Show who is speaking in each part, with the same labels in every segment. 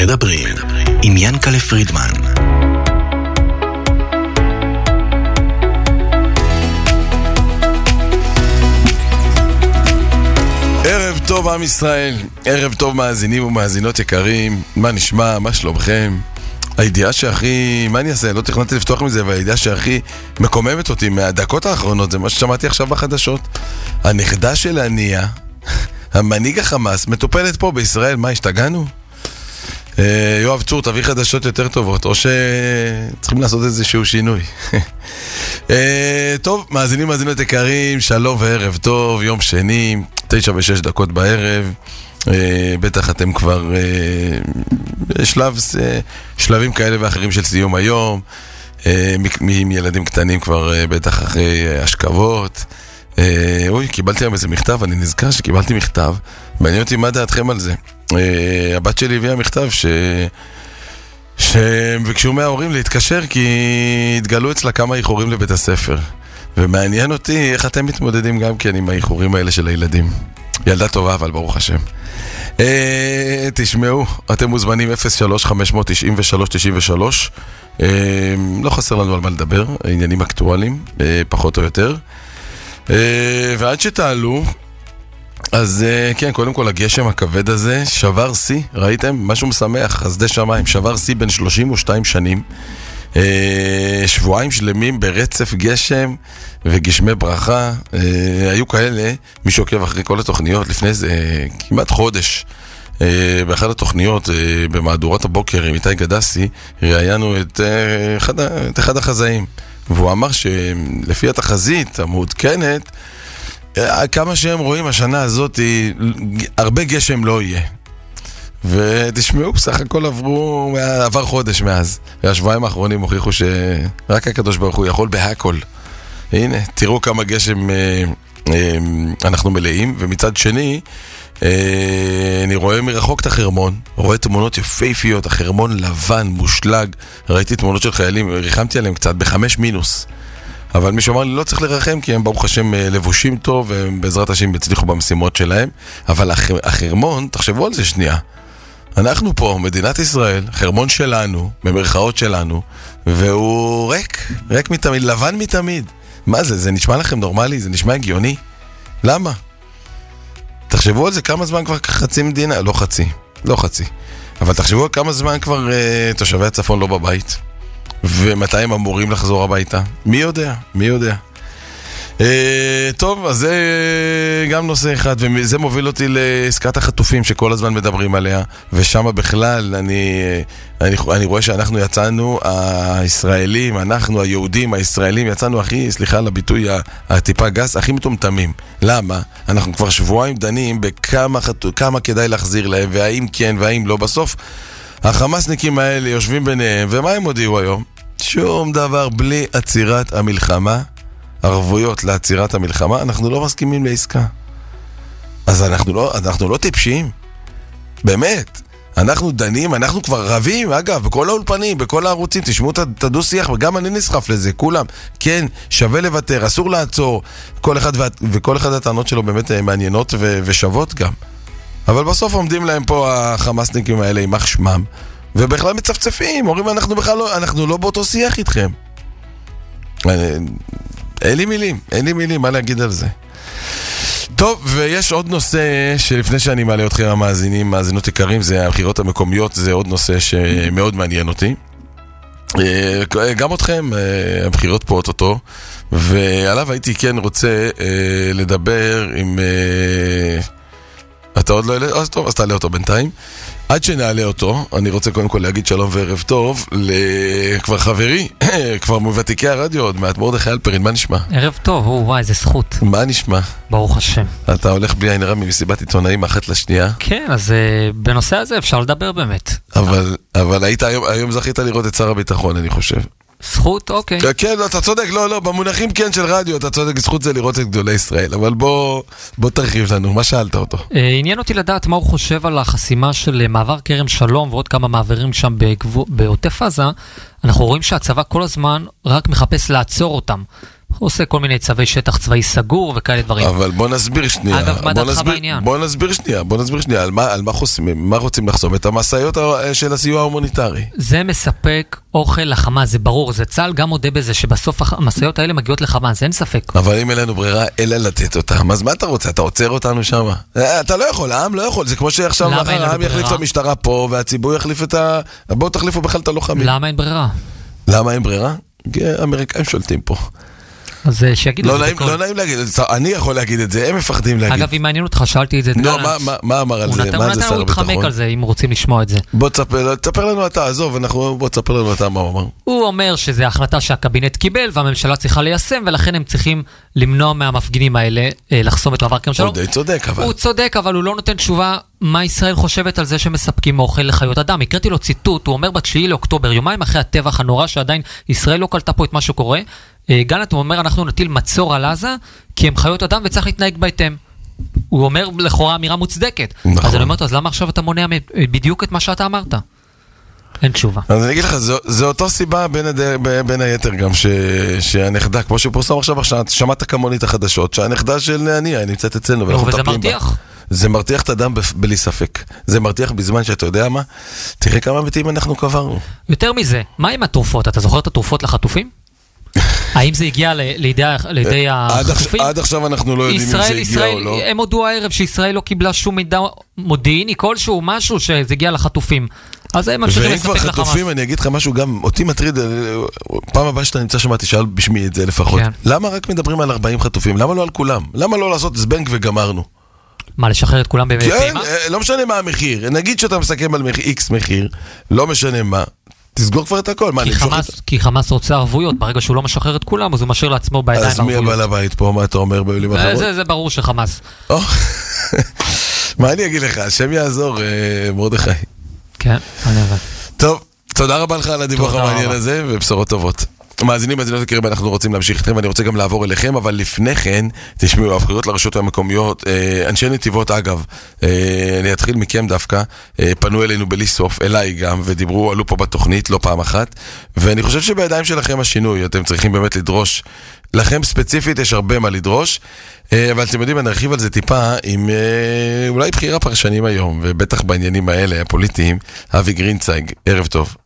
Speaker 1: מדברים עם ינקלה פרידמן.
Speaker 2: ערב טוב עם ישראל, ערב טוב מאזינים ומאזינות יקרים. מה נשמע? מה שלומכם? הידיעה שהכי, מה אני אעשה? לא תכננתי לפתוח מזה, והידיעה שהכי מקוממת אותי מהדקות האחרונות זה מה ששמעתי עכשיו בחדשות. הנכדה של עניה, המנהיג החמאס, מטופלת פה בישראל. מה, השתגענו? יואב צור, תביא חדשות יותר טובות, או שצריכים לעשות איזשהו שינוי. טוב, מאזינות יקרים, שלום וערב טוב, יום שני, 9:06 בערב. בטח אתם כבר שלבים כאלה ואחרים של סיום היום, עם ילדים קטנים כבר בטח אחרי השכבות. אוי, קיבלתי היום איזה מכתב, אני נזכר שקיבלתי מכתב, מעניין אותי מה דעתכם על זה. הבת שלי הביאה מכתב שביקשו מההורים להתקשר כי התגלו אצלה כמה איחורים לבית הספר, ומעניין אותי איך אתם מתמודדים גם כן עם האיחורים האלה של הילדים. ילדה טובה אבל ברוך השם. תשמעו, אתם מוזמנים 03-593-93. לא חסר לנו על מה לדבר, עניינים אקטואליים פחות או יותר. ועד שתעלו, אז כן, קודם כל הגשם הכבד הזה שבר שיא, ראיתם? משהו משמח, חסדי שמיים, שבר שיא בין 32 שנים. שבועיים שלמים ברצף גשם וגשמי ברכה. היו כאלה, מי שעוקב אחרי כל התוכניות לפני זה כמעט חודש, באחת התוכניות במהדורת הבוקר עם איתי גדסי ראיינו את אחד החזאים, והוא אמר שלפי התחזית המעודכנת, כמה שהם רואים השנה הזאת הרבה גשם לא יהיה. ותשמעו, בסך הכל עבר חודש מאז, והשבועיים האחרונים הוכיחו שרק הקדוש ברוך הוא יכול בהכל. הנה, תראו כמה גשם אנחנו מלאים. ומצד שני, אני רואה מרחוק את החרמון, רואה תמונות יפהפיות, החרמון לבן, מושלג. ראיתי תמונות של חיילים, ריחמתי עליהם קצת ב5 מינוס, אבל מישהו אמר לי לא צריך לרחם כי הם ברוך השם לבושים טוב, והם בעזרת השם יצליחו במשימות שלהם. אבל החרמון, תחשבו על זה שנייה, אנחנו פה, מדינת ישראל, חרמון שלנו, במרכאות שלנו, והוא ריק מתמיד, לבן מתמיד. מה זה? זה נשמע לכם נורמלי? זה נשמע הגיוני? למה? תחשבו על זה, כמה זמן כבר חצי מדינה, לא חצי, אבל תחשבו על כמה זמן כבר תושבי הצפון לא בבית, ומתי הם אמורים לחזור הביתה? מי יודע? טוב, אז זה גם נושא אחד, וזה מוביל אותי לעסקת החטופים שכל הזמן מדברים עליה, ושם בכלל אני רואה שאנחנו יצאנו, הישראלים, אנחנו היהודים הישראלים, יצאנו הכי, סליחה על הביטוי הטיפה גס, הכי מטומטמים. למה? אנחנו כבר שבועיים דנים בכמה כדאי להחזיר להם, והאם כן והאם לא. בסוף החמאסניקים האלה יושבים ביניהם, ומה הם הודיעו היום? שום דבר, בלי עצירת המלחמה, ערבויות לעצירת המלחמה, אנחנו לא מסכימים לעסקה. אז אנחנו לא טיפשים. באמת. אנחנו דנים, אנחנו כבר רבים, אגב, בכל האולפנים, בכל הערוצים, תשמעו את הדו שיח, וגם אני נסחף לזה, כולם. כן, שווה לוותר, אסור לעצור. וכל אחד הטענות שלו באמת מעניינות ושוות גם. אבל בסוף עומדים להם פה החמאסניקים האלה עם אח שמם, ובכלל מצפצפים, אומרים אנחנו לא באותו שיח איתכם. אין לי מילים מה להגיד על זה. טוב, ויש עוד נושא שלפני שאני מעלה אתכם המאזינים, מאזינות יקרים, זה הבחירות המקומיות, זה עוד נושא שמאוד מעניין אותי. גם אתכם, הבחירות פה אותו, ועליו הייתי כן רוצה לדבר עם... אתה עוד לא אלה? אז טוב, אז תעלה אותו בינתיים. עד שנעלה אותו, אני רוצה קודם כל להגיד שלום וערב טוב לכבר חברי, כבר מוותיקי הרדיו עוד מעט, מרדכי אלפרין, מה נשמע?
Speaker 3: ערב טוב, וואי, איזה זכות.
Speaker 2: מה נשמע?
Speaker 3: ברוך השם.
Speaker 2: אתה הולך בלי עין הרע ממסיבת עיתונאים אחת לשנייה?
Speaker 3: כן, אז בנושא הזה אפשר לדבר באמת.
Speaker 2: אבל היית היום זכית לראות את שר הביטחון, אני חושב.
Speaker 3: זכות, אוקיי.
Speaker 2: כן, אתה צודק, לא, במונחים כן של רדיו, אתה צודק, זכות זה לראות את גדולי ישראל, אבל בוא תרחיב לנו, מה שאלת אותו?
Speaker 3: עניין אותי לדעת מה הוא חושב על החסימה של מעבר כרם שלום ועוד כמה מעברים שם בעוטף עזה. אנחנו רואים שהצבא כל הזמן רק מחפש לעצור אותם. עושה כל מיני צווי שטח צבאי סגור וכאלה דברים.
Speaker 2: אבל בוא נסביר שנייה.
Speaker 3: אגב, מה דעתך בעניין?
Speaker 2: בוא נסביר שנייה, על מה חוסמים, מה רוצים לחסום? את המסעיות של הסיוע ההומניטרי.
Speaker 3: זה מספק אוכל לחמאס, זה ברור, זה צה"ל גם מודה בזה שבסוף המסעיות האלה מגיעות לחמאס, אין ספק.
Speaker 2: אבל אם אין לנו ברירה, אלא לתת אותם, אז מה אתה רוצה? אתה עוצר אותנו שם? אתה לא יכול, העם לא יכול, זה כמו שעכשיו העם יחליף את המשטרה פה, והציבור יחליף את ה... בואו תחליפו בכלל את הלוחמים.
Speaker 3: למה אין ברירה?
Speaker 2: למה אין ברירה? האמריקאים שולטים פה.
Speaker 3: אז שיגיד את זה בכל.
Speaker 2: לא נעים להגיד, אני יכול להגיד את זה, הם מפחדים להגיד.
Speaker 3: אגב, אם מעניין אותך, שאלתי את זה.
Speaker 2: לא, מה אמר על זה? מה זה שר
Speaker 3: הוא התחמק על זה, אם רוצים לשמוע את זה.
Speaker 2: בוא תספר לנו אתה, עזוב, בוא תספר לנו אתה מה הוא אמר.
Speaker 3: הוא אומר שזו החלטה שהקבינט קיבל, והממשלה צריכה ליישם, ולכן הם צריכים למנוע מהמפגינים האלה לחסום את מעבר כרם שלום.
Speaker 2: הוא די צודק, אבל.
Speaker 3: הוא צודק, אבל הוא לא נותן תשובה מה ישראל חושבת על זה שמספקים אוכל לחיות אדם. הקראתי לו ציטוט, הוא אומר ב9 לאוקטובר, יומיים אחרי הטבח הנורא שעדיין ישראל לא קלטה פה את מה שקורה, גלנט הוא אומר, אנחנו נטיל מצור על עזה, כי הם חיות אדם וצריך להתנהג בהתאם. הוא אומר לכאורה אמירה מוצדקת. נכון. אז אני אומר, אז למה עכשיו אתה מונע בדיוק את מה שאתה אמרת? אין תשובה.
Speaker 2: אז אני אגיד לך, זו אותו סיבה בין היתר גם שהנכדה, כמו שפורסם עכשיו, שמעת כמונית החדשות, שהנכדה של נעניה נמצאת אצלנו.
Speaker 3: וזה מרתיח.
Speaker 2: זה מרתיח את אדם בלי ספק. זה מרתיח בזמן שאתה יודע מה, תראה כמה מתים אנחנו קברנו.
Speaker 3: יותר מזה, מה עם התרופות? אתה זוכר את התרופות לחטופים? האם זה הגיע לידי החטופים?
Speaker 2: עד עכשיו אנחנו לא יודעים אם זה הגיע או לא.
Speaker 3: הם הודו הערב שישראל לא קיבלה שום מידע מודיעיני כלשהו, משהו שזה הגיע לחטופים. אז הם ממשיכים לספק לחמאס.
Speaker 2: ואם כבר חטופים, אני אגיד לך משהו, גם אותי מטריד, פעם הבאה שאתה נמצא שם, תשאל בשמי את זה לפחות. למה רק מדברים על 40 חטופים? למה לא על כולם? למה לא לעשות זבנג וגמרנו?
Speaker 3: מה, לשחרר את כולם בפעימה?
Speaker 2: כן, לא משנה מה המחיר. נגיד שאתה מסכם על X מחיר, לא משנה מה. תסגור כבר את הכל.
Speaker 3: כי חמאס רוצה ערבויות, ברגע שהוא לא משחרר את כולם, אז הוא משאיר לעצמו בידיים ערבויות.
Speaker 2: אז מי הבעל הבית פה, מה אתה אומר במילים אחרות?
Speaker 3: זה ברור שחמאס.
Speaker 2: מה אני אגיד לך? השם יעזור, מרדכי.
Speaker 3: כן, אני אבין.
Speaker 2: טוב, תודה רבה לך על הדיווח המעניין הזה, ובשורות טובות. מאזינים, מאזינות יקרים, אנחנו רוצים להמשיך איתכם, ואני רוצה גם לעבור אליכם, אבל לפני כן, תשמעו, הבחירות לרשויות המקומיות, אנשי נתיבות אגב, אני אתחיל מכם דווקא, פנו אלינו בלי סוף, אליי גם, ודיברו, עלו פה בתוכנית, לא פעם אחת, ואני חושב שבידיים שלכם השינוי, אתם צריכים באמת לדרוש, לכם ספציפית יש הרבה מה לדרוש, אבל אתם יודעים, אני ארחיב על זה טיפה, עם אולי בחירה פרשנים היום, ובטח בעניינים האלה, הפוליטיים, אבי גרינצייג, ערב טוב.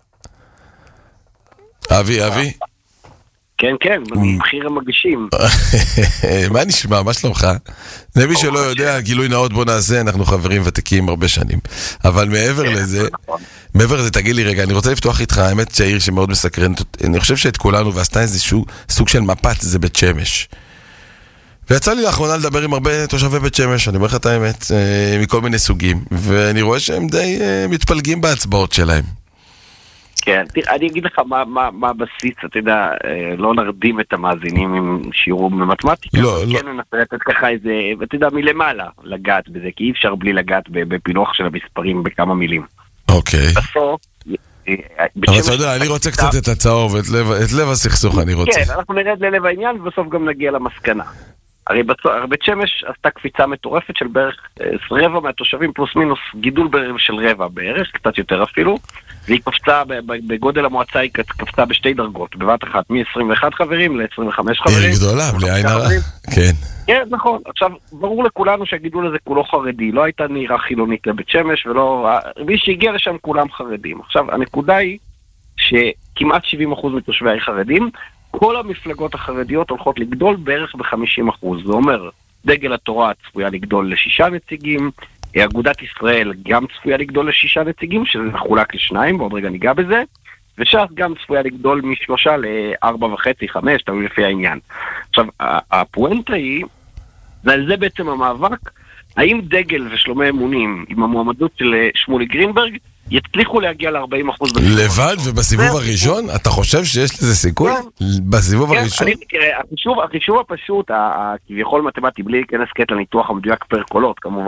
Speaker 2: אבי.
Speaker 4: כן, מחיר המגישים.
Speaker 2: מה נשמע? מה שלומך? למי שלא יודע, גילוי נאות בוא נעשה, אנחנו חברים ותיקים הרבה שנים. אבל מעבר לזה, תגיד לי רגע, אני רוצה לפתוח איתך, האמת שהעיר שמאוד מסקרנת, אני חושב שאת כולנו, ועשתה איזשהו סוג של מפת, זה בית שמש. ויצא לי לאחרונה לדבר עם הרבה תושבי בית שמש, אני אומר לך את האמת, מכל מיני סוגים, ואני רואה שהם די מתפלגים בהצבעות שלהם.
Speaker 4: כן, אני אגיד לך מה הבסיס, אתה יודע, לא נרדים את המאזינים עם שיעור במתמטיקה, כן ננסה לתת ככה איזה, אתה יודע, מלמעלה לגעת בזה, כי אי אפשר בלי לגעת בפילוח של המספרים בכמה מילים.
Speaker 2: אוקיי.
Speaker 4: בסוף,
Speaker 2: אבל אתה יודע, אני רוצה קצת את הצהוב, את לב הסכסוך אני רוצה.
Speaker 4: כן, אנחנו נרד ללב העניין ובסוף גם נגיע למסקנה. הרי בית שמש עשתה קפיצה מטורפת של בערך רבע מהתושבים פלוס מינוס גידול של רבע בערך, קצת יותר אפילו, והיא קפצה בגודל המועצה, היא קפצה בשתי דרגות, בבת אחת מ-21 חברים ל-25 חברים.
Speaker 2: עיר גדולה, בלי עין הרע. כן.
Speaker 4: כן, נכון. עכשיו, ברור לכולנו שהגידול הזה כולו חרדי, לא הייתה נהירה חילונית לבית שמש, ומי שהגיע לשם כולם חרדים. עכשיו, הנקודה היא שכמעט 70% מתושבי העיר חרדים, כל המפלגות החרדיות הולכות לגדול בערך ב-50%. זה אומר, דגל התורה צפויה לגדול ל6 נציגים, אגודת ישראל גם צפויה לגדול ל6 נציגים, שזה מחולק ל2, בעוד רגע ניגע בזה, וש"ס גם צפויה לגדול מ3 ל4.5, 5, תלוי לפי העניין. עכשיו, הפואנטה היא, ועל זה בעצם המאבק, האם דגל ושלומי אמונים עם המועמדות של שמולי גרינברג, יצליחו להגיע ל-40%.
Speaker 2: לבד ובסיבוב הראשון? אתה חושב שיש לזה סיכוי? בסיבוב הראשון?
Speaker 4: החישוב הפשוט, כביכול מתמטי, בלי להיכנס קטע לניתוח המדויק פר קולות, כמובן,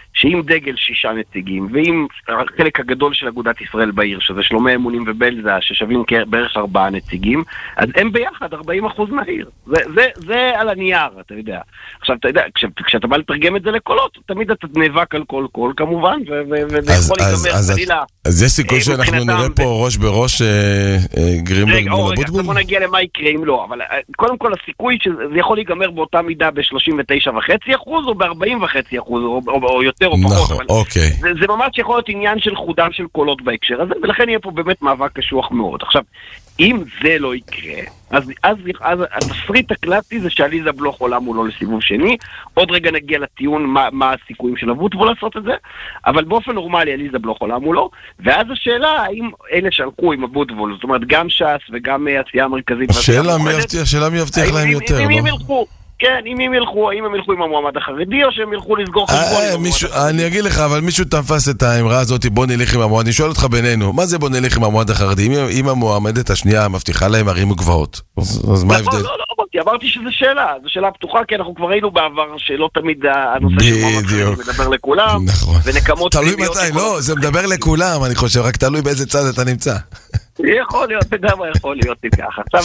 Speaker 4: שאם דגל 6 נציגים, ואם החלק הגדול של אגודת ישראל בעיר, שזה שלומי אמונים ובלזה, ששווים בערך 4 נציגים, אז הם ביחד 40% מהעיר. זה על הנייר, אתה יודע. עכשיו, אתה יודע, כשאתה בא לתרגם את זה לקולות, תמיד אתה נאבק על כל קול, כמובן, וזה יכול להיגמר חלילה.
Speaker 2: אז יש סיכוי שאנחנו נראה פה ראש בראש גרינברג מול אבוטבול?
Speaker 4: בוא נגיע למה יקרה אם לא, אבל קודם כל הסיכוי שזה יכול להיגמר באותה מידה ב-39.5% או ב-40.5% או יותר או פחות.
Speaker 2: נכון, אוקיי.
Speaker 4: זה ממש יכול להיות עניין של חודם של קולות בהקשר הזה, ולכן יהיה פה באמת מאבק קשוח מאוד. עכשיו, אם זה לא יקרה, אז התסריט הקלאסי זה שעליזה בלוך עולה מולו לסיבוב שני, עוד רגע נגיע לטיעון מה הסיכויים של אבוטבול לעשות את זה, אבל באופן נורמלי עליזה בלוך עולה מולו, ואז השאלה האם אלה שהלכו עם אבוטבול, זאת אומרת גם ש"ס וגם הסיעה המרכזית,
Speaker 2: השאלה מי יבטיח להם יותר, לא?
Speaker 4: כן, אם הם ילכו, האם הם ילכו עם המועמד החרדי או שהם ילכו לסגור חשבון?
Speaker 2: אני אגיד לך, אבל מישהו תפס את האמרה הזאת, בוא נלך עם המועמד, אני שואל אותך בינינו, מה זה בוא נלך עם המועמד החרדי? אם המועמדת השנייה מבטיחה להם ערים וגבעות, אז מה ההבדל?
Speaker 4: לא, אמרתי שזו שאלה, זו שאלה פתוחה, כי אנחנו כבר ראינו בעבר שלא תמיד הנושא של מועמד חרדי מדבר לכולם, ונקמות...
Speaker 2: תלוי מתי, לא, זה מדבר לכולם, אני חושב, רק תלוי באיזה צד אתה נמצא.
Speaker 4: יכול להיות, וגם יכול להיות ככה. עכשיו,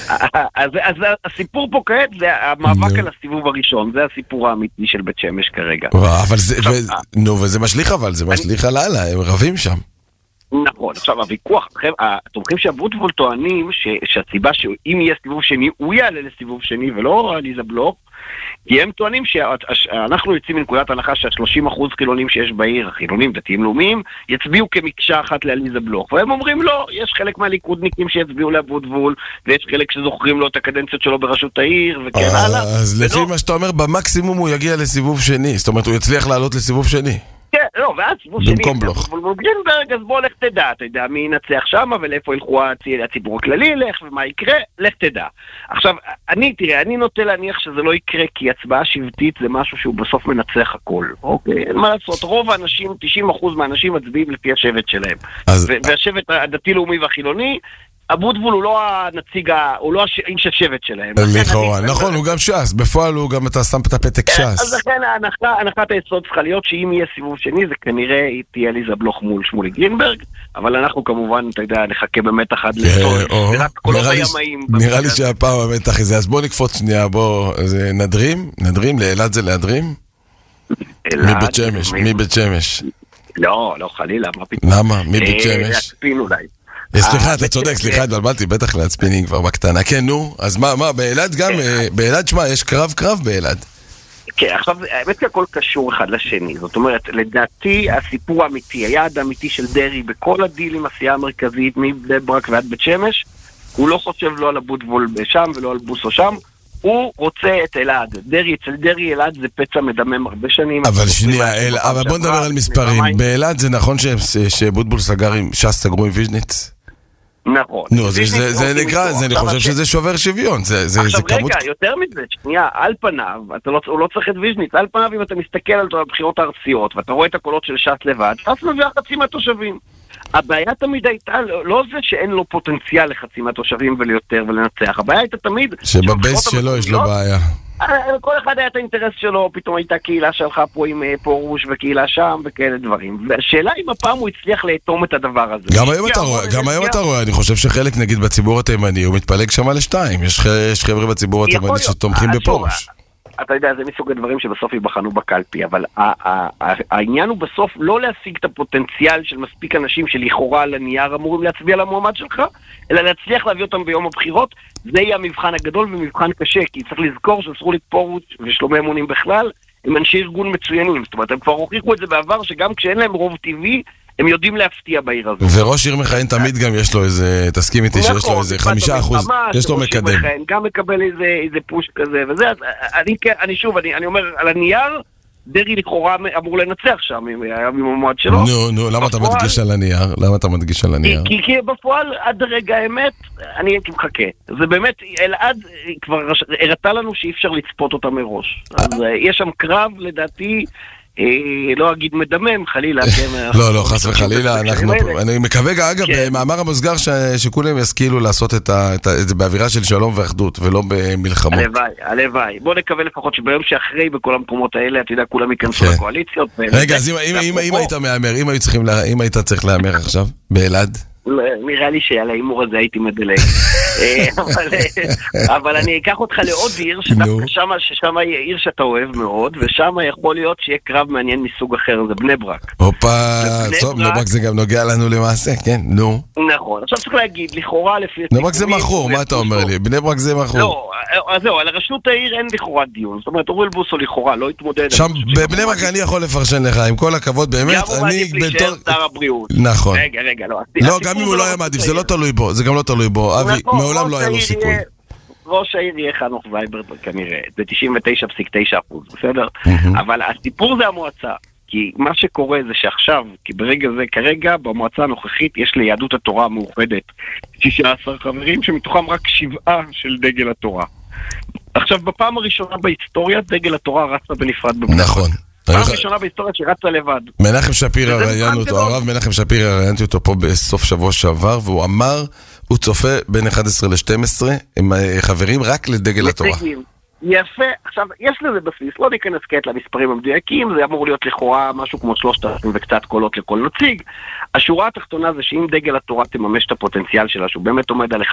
Speaker 4: אז הסיפור פה כעת זה המאבק על הסיבוב הראשון, זה הסיפור האמיתי של בית שמש כרגע.
Speaker 2: אבל זה, נו, וזה משליך אבל, זה משליך על הלאה, הם רבים שם.
Speaker 4: נכון, עכשיו הוויכוח, התומכים שאבוטבול טוענים שהסיבה שאם יהיה סיבוב שני, הוא יעלה לסיבוב שני ולא עליזה בלוך, כי הם טוענים שאנחנו יוצאים מנקודת הנחה שה30% חילונים שיש בעיר, חילונים דתיים לאומיים, יצביעו כמקשה אחת לעליזה בלוך. והם אומרים לא, יש חלק מהליכודניקים שיצביעו לאבוטבול, ויש חלק שזוכרים לו את הקדנציות שלו בראשות העיר, וכן הלאה.
Speaker 2: אז לפי מה שאתה אומר, במקסימום הוא יגיע לסיבוב שני, זאת אומרת הוא יצליח לעלות לסיבוב שני.
Speaker 4: כן, לא, ואז סיבוב שני,
Speaker 2: במקום בלוך.
Speaker 4: גרינברג, אז בוא לך תדע, אתה יודע מי ינצח שם, ולאיפה ילכו הציבור הכללי ילך, ומה יקרה, לך תדע. עכשיו, אני נוטה להניח שזה לא יקרה, כי הצבעה שבטית זה משהו שהוא בסוף מנצח הכל, אוקיי? אין מה לעשות, רוב האנשים, 90% מהאנשים מצביעים לפי השבט שלהם. והשבט הדתי-לאומי והחילוני, אבוטבול הוא לא הנציג, הוא לא האיש השבט שלהם.
Speaker 2: לכאורה, נכון, הוא גם ש"ס, בפועל הוא גם אתה שם את הפתק ש"ס.
Speaker 4: אז לכן הנחת היסוד צריכה להיות שאם יהיה סיבוב שני, זה כנראה תהיה עליזה בלוך מול שמולי גרינברג, אבל אנחנו כמובן, אתה יודע, נחכה במתח עד לסול, ורק קולות הימאים.
Speaker 2: נראה לי שהפעם המתח הזה, אז בוא נקפוץ שנייה, בוא, נדרים, לאלעד זה להדרים? מבית שמש.
Speaker 4: לא, חלילה, מה פתאום?
Speaker 2: למה? מבית שמש?
Speaker 4: להקפין אולי.
Speaker 2: סליחה, אתה צודק, סליחה, התבלבלתי, בטח להצפינים כבר בקטנה. כן, נו, אז מה, באלעד גם, באלעד, שמה, יש קרב באלעד.
Speaker 4: כן, עכשיו, האמת שהכל קשור אחד לשני, זאת אומרת, לדעתי, הסיפור האמיתי, היעד האמיתי של דרי, בכל הדיל עם הסיעה המרכזית, מבני ברק ועד בית שמש, הוא לא חושב לא על אבוטבול שם ולא על בוסו שם, הוא רוצה את אלעד. אצל דרי אלעד זה פצע מדמם הרבה שנים.
Speaker 2: אבל שנייה, אבל בוא נדבר על מספרים. באלעד זה נכון שאבוטבול סגר עם ש"ס סגרו עם ויז'ניץ?
Speaker 4: נכון.
Speaker 2: נו, זה נקרא, אני חושב שזה שובר שוויון.
Speaker 4: עכשיו רגע, יותר מזה, שנייה, על פניו, הוא לא צריך את ויז'ניץ, על פניו אם אתה מסתכל על הבחירות הארציות, ואתה רואה את הקולות של ש"ס לבד, ש"ס מביא חצי מהתושבים. הבעיה תמיד הייתה, לא זה שאין לו פוטנציאל לחצי מהתושבים וליותר ולנצח, הבעיה הייתה תמיד...
Speaker 2: שבבייס שלו יש לו בעיה.
Speaker 4: כל אחד היה את האינטרס שלו, פתאום הייתה קהילה שלך פה עם פורוש וקהילה שם וכאלה דברים. והשאלה אם הפעם הוא הצליח לאטום את הדבר הזה.
Speaker 2: גם היום אתה רואה, אני חושב שחלק נגיד בציבור התימני הוא מתפלג שם לשתיים. יש חבר'ה בציבור התימני שתומכים בפורוש.
Speaker 4: אתה יודע, זה מסוג הדברים שבסוף ייבחנו בקלפי, אבל העניין הוא בסוף לא להשיג את הפוטנציאל של מספיק אנשים שלכאורה על הנייר אמורים להצביע למועמד שלך, אלא להצליח להביא אותם ביום הבחירות. זה יהיה המבחן הגדול ומבחן קשה, כי צריך לזכור שסרוליק פורוש ושלומי אמונים בכלל, הם אנשי ארגון מצוינים. זאת אומרת, הם כבר הוכיחו את זה בעבר, שגם כשאין להם רוב טבעי, הם יודעים להפתיע בעיר הזאת.
Speaker 2: וראש עיר מכהן תמיד גם יש לו איזה, תסכים איתי שיש לו איזה 5%, יש לו מקדם.
Speaker 4: גם מקבל איזה פוש כזה, וזה, אני שוב, אני אומר, על הנייר, דרי לכאורה אמור לנצח שם, עם המועד שלו.
Speaker 2: נו, למה אתה מדגיש על הנייר?
Speaker 4: כי בפועל, עד רגע האמת, אני הייתי מחכה. זה באמת, אלעד כבר הראתה לנו שאי אפשר לצפות אותה מראש. אז יש שם קרב, לדעתי, לא אגיד מדמם, חלילה.
Speaker 2: לא, חס וחלילה, אני מקווה, אגב, במאמר המוסגר שכולם ישכילו לעשות את זה באווירה של שלום ואחדות, ולא במלחמות.
Speaker 4: הלוואי. בוא נקווה לפחות שביום שאחרי בכל המקומות האלה, אתה יודע, כולם ייכנסו לקואליציות.
Speaker 2: רגע, אז אם היית צריך להאמר עכשיו, באלעד?
Speaker 4: נראה לי שעל האימור הזה הייתי מדלג. אבל אני אקח אותך לעוד עיר, ששם היא עיר שאתה אוהב מאוד, ושם יכול להיות שיהיה קרב מעניין מסוג אחר, זה בני ברק.
Speaker 2: הופה, טוב, בני ברק זה גם נוגע לנו למעשה, כן, נו.
Speaker 4: נכון, עכשיו צריך להגיד, לכאורה לפי...
Speaker 2: בני ברק זה מחור, מה אתה אומר לי? בני ברק זה מחור.
Speaker 4: לא, אז זהו, על הרשות העיר אין לכאורה דיון, זאת אומרת, אוריאל בוסו לכאורה לא התמודד.
Speaker 2: שם, בבני ברק אני יכול לפרשן לך, עם כל הכבוד, באמת, אני נכון.
Speaker 4: רגע,
Speaker 2: לא, גם אם הוא לא היה מעדיף, זה לא תלוי בו, זה גם לא תלוי בו, אבי, מעולם לא היה לו סיכוי.
Speaker 4: ראש העיר יהיה חנוך וייברט כנראה, זה 99.9%, בסדר? אבל הסיפור זה המועצה, כי מה שקורה זה שעכשיו, כי ברגע זה, כרגע, במועצה הנוכחית יש ליהדות התורה המאוחדת 16 חברים, שמתוכם רק 7 של דגל התורה. עכשיו, בפעם הראשונה בהיסטוריה, דגל התורה רצה בנפרד בבני.
Speaker 2: נכון.
Speaker 4: פעם ראשונה בהיסטוריה שרצה לבד.
Speaker 2: מנחם שפירא ראיין אותו, הרב מנחם שפירא ראיינתי אותו פה בסוף שבוע שעבר, והוא אמר, הוא צופה בין 11 ל-12, הם חברים רק לדגל התורה.
Speaker 4: יפה, עכשיו, יש לזה בסיס, לא ניכנס כעת למספרים המדויקים, זה אמור להיות לכאורה משהו כמו 3,000 וקצת קולות לכל נציג. השורה התחתונה זה שאם דגל התורה תממש את הפוטנציאל שלה, שהוא באמת עומד על 11-12,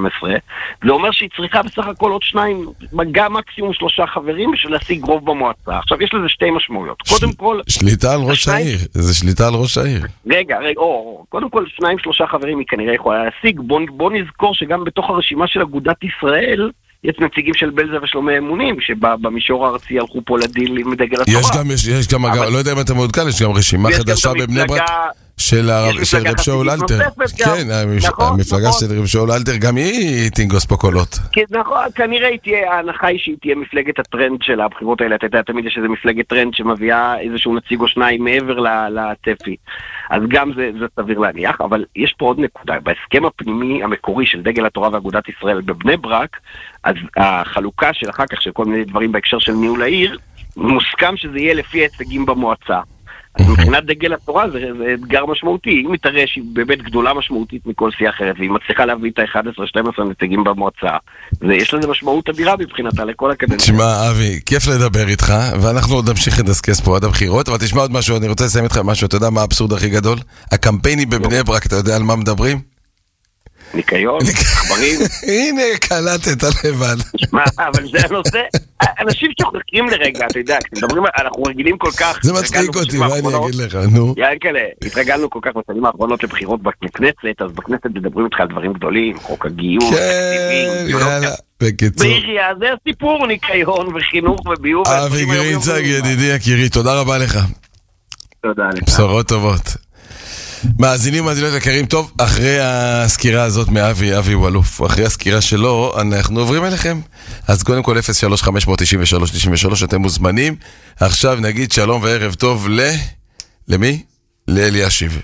Speaker 4: זה אומר שהיא צריכה בסך הכל עוד 2, גם מקסימום 3 חברים בשביל להשיג רוב במועצה. עכשיו, יש לזה 2 משמעויות. קודם כל...
Speaker 2: שליטה על ראש העיר, זה שליטה על ראש העיר.
Speaker 4: רגע, קודם כל 2-3 חברים היא כנראה יכולה להשיג. בוא נזכור שגם בתוך הרשימה של אגודת ישראל, יש נציגים של בלזה ושלומי אמונים, שבמישור הארצי הלכו פה לדיל עם דגל התורה.
Speaker 2: יש גם, לא יודע אם אתה מעודכן, יש גם רשימה חדשה בבני ברק של רב שאול אלתר. כן, המפלגה של רב שאול אלתר, גם היא תנגוס פה קולות.
Speaker 4: נכון, כנראה ההנחה היא שהיא תהיה מפלגת הטרנד של הבחירות האלה. אתה יודע, תמיד יש איזה מפלגת טרנד שמביאה איזשהו נציג או 2 מעבר לטפי. אז גם זה סביר להניח, אבל יש פה עוד נקודה. בהסכם הפנימי המקורי של דגל התורה ואגודת ישראל בבני ברק, אז החלוקה של אחר כך של כל מיני דברים בהקשר של ניהול העיר, מוסכם שזה יהיה לפי ההישגים במועצה. אז מבחינת דגל התורה זה אתגר משמעותי. אם מתראה שהיא באמת גדולה משמעותית מכל סיעה אחרת, והיא מצליחה להביא את ה-11-12 נציגים במועצה, ויש לזה משמעות אדירה מבחינתה לכל הקדנציה.
Speaker 2: תשמע, אבי, כיף לדבר איתך, ואנחנו עוד נמשיך לדסקס פה עד הבחירות, אבל תשמע עוד משהו, אני רוצה לסיים איתך משהו, אתה יודע מה האבסורד הכי גדול? הקמפיינים בבני ברק, אתה יודע על מה מדברים?
Speaker 4: ניקיון, חברים.
Speaker 2: הנה, קלטת לבד.
Speaker 4: אבל זה הנושא, אנשים שוחקים לרגע, אתה יודע, כשמדברים, אנחנו רגילים כל כך...
Speaker 2: זה מצחיק אותי, מה אני אגיד לך, נו.
Speaker 4: יענקלה, התרגלנו כל כך בשנים האחרונות לבחירות בכנסת, אז בכנסת מדברים איתך על דברים גדולים, חוק הגיור,
Speaker 2: כן, יאללה, בקיצור.
Speaker 4: בעירייה, זה הסיפור, ניקיון וחינוך וביוב.
Speaker 2: אבי גרינצג, ידידי יקירי, תודה רבה לך.
Speaker 4: תודה לך.
Speaker 2: בשורות טובות. מאזינים יקרים, טוב, אחרי הסקירה הזאת מאבי וולוף, אחרי הסקירה שלו, אנחנו עוברים אליכם. אז קודם כל 03-593-93, אתם מוזמנים. עכשיו נגיד שלום וערב טוב למי? לאלישיב.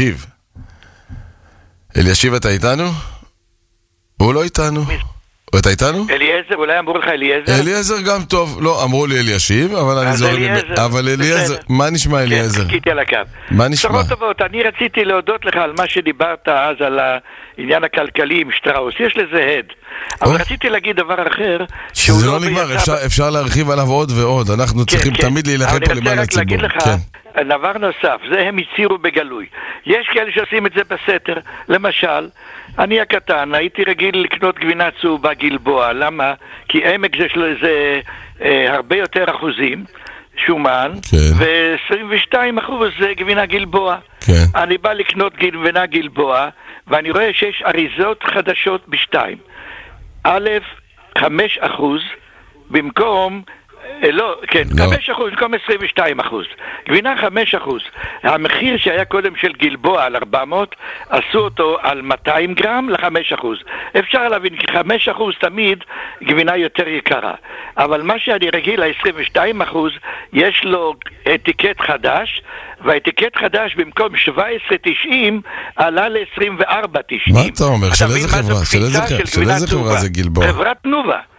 Speaker 2: אלישיב, אתה איתנו? הוא לא איתנו. אתה איתנו?
Speaker 5: אליעזר, אולי אמרו לך אליעזר?
Speaker 2: אליעזר גם טוב, לא, אמרו לי אלישיב, אבל אליעזר, מה נשמע אליעזר?
Speaker 5: כן, חיכיתי על הקו.
Speaker 2: מה נשמע?
Speaker 5: שרות טובות, אני רציתי להודות לך על מה שדיברת אז על העניין הכלכלי עם שטראוס, יש לזה הד. אבל רציתי להגיד דבר אחר,
Speaker 2: שזה לא נגמר, אפשר להרחיב עליו עוד ועוד, אנחנו צריכים תמיד להילחם פה למען הציבור.
Speaker 5: אני רוצה רק להגיד לך, דבר נוסף, זה הם הצירו בגלוי. יש כאלה שעושים את זה בסתר, למשל, אני הקטן, הייתי רגיל לקנות גבינה צהובה גלבוע, למה? כי עמק זה הרבה יותר אחוזים, שומן, ו-22% זה גבינה גלבוע. אני בא לקנות גבינה גלבוע, ואני רואה שיש אריזות חדשות בשתיים. א', 5% במקום... לא, כן, 5% במקום 22%. גבינה 5%. המחיר שהיה קודם של גלבוע על 400, עשו אותו על 200 גרם ל5%. אפשר להבין, כי 5% תמיד גבינה יותר יקרה. אבל מה שאני רגיל, ה-22%, יש לו אתיקט חדש, והאתיקט חדש במקום 17.90 עלה ל-24.90.
Speaker 2: מה אתה אומר? של איזה חברה? של איזה חברה זה גלבוע?
Speaker 5: חברת תנובה.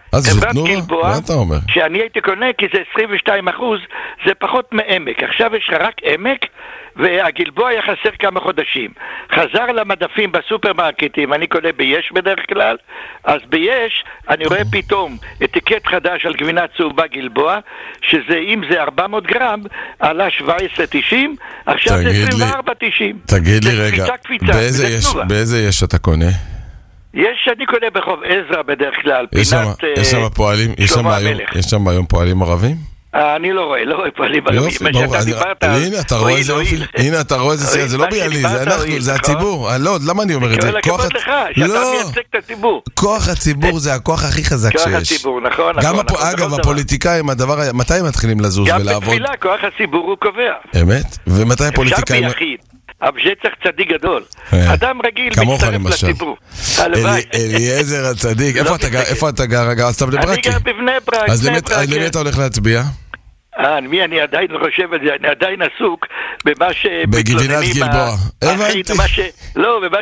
Speaker 2: זה תנובה? מה אתה אומר?
Speaker 5: שאני הייתי קונה כי זה 22%, זה פחות מעמק. עכשיו יש לך רק עמק, והגלבוע היה חסר כמה חודשים. חזר למדפים בסופרמרקטים, אני קונה ביש בדרך כלל, אז ביש אני רואה פתאום אטיקט חדש על גבינה צהובה גלבוע, שזה אם זה 400 גרם, עלה 17.90, עכשיו זה 24.90.
Speaker 2: תגיד לי רגע, באיזה יש אתה קונה?
Speaker 5: אני קונה בחוב עזרא בדרך כלל,
Speaker 2: יש שם פועלים, יש שם היום פועלים ערבים?
Speaker 5: אני לא רואה פועלים ערבים.
Speaker 2: יופי, ברור, הנה אתה רואה איזה יופי, הנה אתה רואה איזה סיעה, זה לא ביאלי, זה אנחנו, זה הציבור, לא, למה אני אומר את זה?
Speaker 5: כל הכבוד לך, שאתה מייצג את הציבור.
Speaker 2: כוח הציבור זה הכוח הכי חזק שיש.
Speaker 5: כוח הציבור, נכון.
Speaker 2: אגב, הפוליטיקאים, מתי הם מתחילים לזוז ולעבוד?
Speaker 5: גם בתפילה, כוח הציבור הוא קובע.
Speaker 2: אמת? ומתי הפוליטיקאים...
Speaker 5: אפשר ביחיד. אבל זה צריך צדיק גדול. אדם רגיל מצטרף לציבור.
Speaker 2: אליעזר הצדיק. איפה אתה גר? רגע, אז אתה בני ברק?
Speaker 5: אני גר בבני ברק.
Speaker 2: אז למי אתה הולך להצביע?
Speaker 5: אני עדיין חושב את זה, אני עדיין עסוק במה
Speaker 2: בגבינת גלבוע. הבנתי.
Speaker 5: לא, במה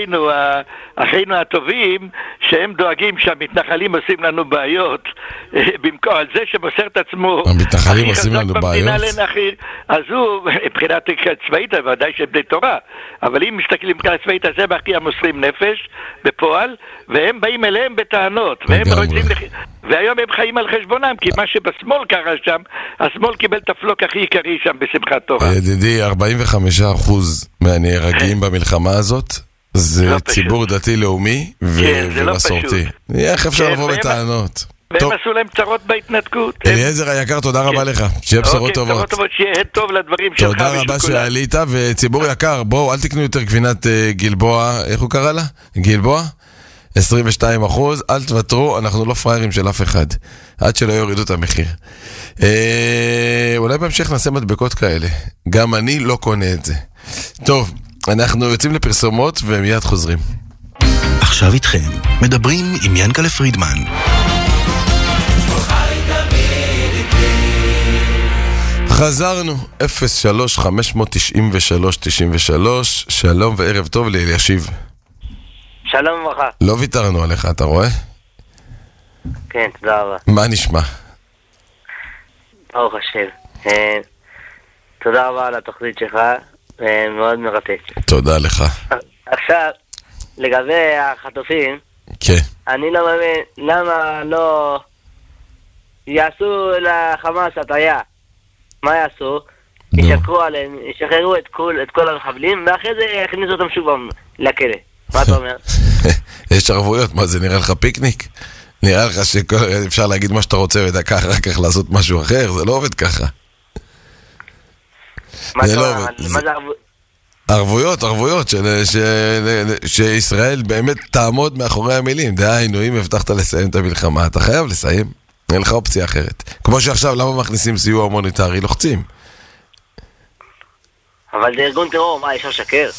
Speaker 5: שאחינו הטובים, שהם דואגים שהמתנחלים עושים לנו בעיות, במקום על זה שמוסר את עצמו
Speaker 2: המתנחלים עושים לנו בעיות?
Speaker 5: אז הוא, מבחינת צבאית, ודאי שבני תורה, אבל אם מסתכלים מבחינת צבאית, אז הם הכי המוסרים נפש בפועל, והם באים אליהם בטענות, והיום הם חיים על חשבונם, כי מה שבשמאל קרה שם, השמאל קיבל את הפלוק הכי עיקרי שם בשמחת תורה.
Speaker 2: ידידי, 45% מהנהרגים במלחמה הזאת זה ציבור דתי-לאומי ומסורתי. איך אפשר לבוא בטענות?
Speaker 5: והם עשו להם צרות בהתנתקות.
Speaker 2: אליעזר היקר, תודה רבה לך. שיהיה בשורות טובות.
Speaker 5: שיהיה טוב לדברים שלך.
Speaker 2: תודה רבה שעלית, וציבור יקר, בואו, אל תקנו יותר גבינת גלבוע, איך הוא קרא לה? גלבוע? 22%, אל תוותרו, אנחנו לא פריירים של אף אחד, עד שלא יורידו את המחיר. אולי בהמשך נעשה מדבקות כאלה, גם אני לא קונה את זה. טוב, אנחנו יוצאים לפרסומות ומיד חוזרים.
Speaker 1: עכשיו איתכם, מדברים עם ינקלה פרידמן.
Speaker 2: חזרנו, 03-593-93, שלום וערב טוב לאלישיב.
Speaker 6: שלום וברכה.
Speaker 2: לא ויתרנו עליך, אתה רואה?
Speaker 6: כן, תודה רבה.
Speaker 2: מה נשמע?
Speaker 6: ברוך השם. תודה רבה על התוכנית שלך, מאוד מרתק.
Speaker 2: תודה לך.
Speaker 6: עכשיו, לגבי החטופים,
Speaker 2: כן.
Speaker 6: אני לא מבין למה לא יעשו לחמאס הטעיה. מה יעשו? ישקרו עליהם, ישחררו את כל המחבלים, ואחרי זה יכניסו אותם שוב לכלא. מה אתה אומר?
Speaker 2: יש ערבויות, מה זה נראה לך פיקניק? נראה לך שאפשר להגיד מה שאתה רוצה ודקה אחר כך לעשות משהו אחר? זה לא עובד ככה.
Speaker 6: מה זה ערבויות?
Speaker 2: ערבויות שישראל באמת תעמוד מאחורי המילים. דהיינו, אם הבטחת לסיים את המלחמה, אתה חייב לסיים. אין לך אופציה אחרת. כמו שעכשיו, למה מכניסים סיוע הומניטרי? לוחצים.
Speaker 6: אבל זה ארגון טרור, מה, יש לשקר?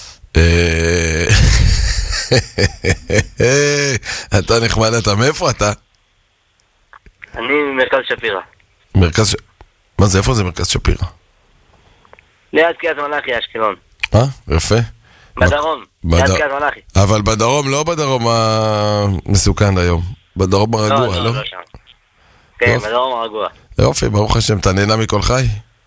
Speaker 2: אתה נחמד, אתה מאיפה אתה?
Speaker 6: אני ממרכז שפירא.
Speaker 2: מה זה, איפה זה מרכז שפירא?
Speaker 6: ליד קריית מלאכי, אשקלון.
Speaker 2: יפה.
Speaker 6: בדרום, ליד קריית מלאכי.
Speaker 2: אבל בדרום, לא בדרום המסוכן היום. בדרום הרגוע, לא?
Speaker 6: לא שם. כן, בדרום הרגוע.
Speaker 2: יופי, ברוך השם, אתה נהנה מכל חי?